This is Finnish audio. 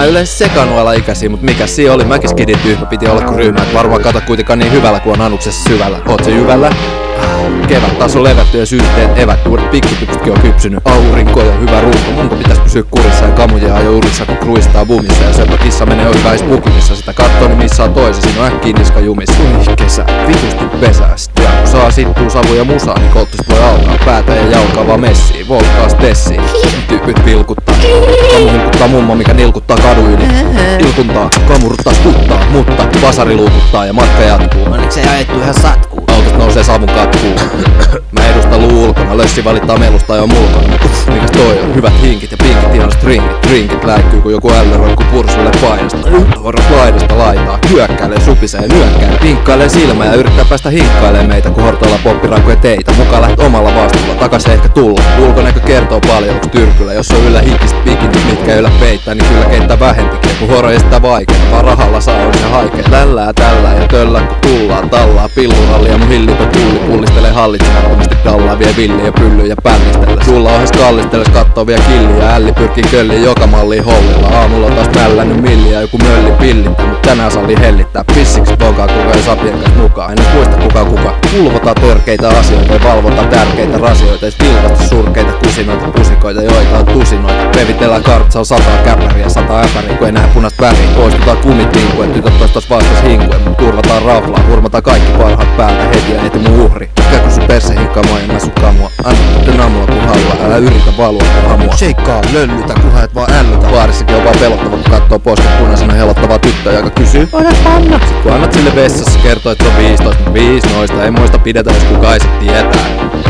Mä yleensä sekaannut alaikäisiä, mut mikä siinä oli? Mäkin skidin tyhmä, piti olla kun ryhmä. Et varmaan kato kuitenkaan niin hyvällä kuin on anuksessa syvällä. Oot se jyvällä? Kevät taas on levätty ja syysteet evät. Uudet pikkutypsetkin on kypsynyt. Aurinko ja hyvä ruuhka. Munko pitäis pysyä kurissa ja kamuja jo urissa kun kruistaa bumissa. Ja söpö kissa menee ohi väis pukimissa. Sitä kattoo niin missä on toisi. Siinä on äkkiin niska jumissa. Ui kesä, vitusti pesästä. Ja kun saa sittuu savuja musaa, niin kolttus voi alkaa. Päätä ja jalkaa vaan messiin. Volkaa stessiin. Tyypit vilkuttaa. Kamu hilkuttaa mummo, mikä nilkuttaa kadu yli. Ilkuntaa, kamuruttaa skuttaa. Mutta vasari luukuttaa ja matka jatkuu. Onneksi ei ajettu ihan satkuu. Autosta nousee savun katkuun. Mä edustan luu ulkona, lössi valittaa melusta jo mulkona. Mikäs toi on? Hyvät hinkit ja pinkit, ihanat ringit. Drinkit läikkyy kun joku ällöroi kun pursuille painasta. Horrat laidasta laitaa, hyökkäilee, supisee, nyökkäilee. Pinkkailee silmää ja yrittää päästä hinkkailee meitä kun hortoilla poppirankoja teitä. Mukaan läht omalla vastuulla, takas ehkä tulla. Ulkonäkö kertoo paljon, onks tyrkylä. Jos on yllä hikistä bikinit, mitkä yllä peittää, niin kyllä keittää vähempikin. Kun horo estää vaikeeta, vaan rahalla saa on se haikea. Tällää ja töllää kun tullaan, tallaa pillurallia. Mun hillitön tuuli pullistelee hallitsemattomasti dallaa vie villiä ja pyllyä ja pällistellä. Sulla ohjes kallisteles kattoo vielä killiä. Älli pyrkii kölliin joka malliin hollilla. Aamulla on taas mällännyt milliä joku mölli pillittää. Mut tänään salli hellittää. Pissiksi vonkaa kuka ja sapien kanssa mukaan. En muista kuka. Kulvotaan törkeitä asioita ja valvotaan tärkeitä rasioita. Ja vilkasta surkeita kusinoita pusikoita joita on tusinoita. Revitellään kartsaa 100 käppäriä 100 äpäriä kun ei näe punaista väriä. Poistutaan kumit hinkuen, tytöt toistas vastas hinkuen. Mut turvataan raflaa, hurmataan kaikki parhaat päältä heti ja heti mun uhri. Käy kun sun perse hinkkaa ja mä sun kamua. Anna muuten aamulla kun haluaa, älä yritä valua kun hamua. Sheikkaa, löllytä, kunhan et vaan ällötä. Baarissakin on vaan pelottava kun kattoo posket punaisena helottavaa tyttöä joka kysyy ota panna. Sit kun annat sille vessassa kertoo et on 15, mut 5 noista ei muista pidetä jos kuka ei sit tietää.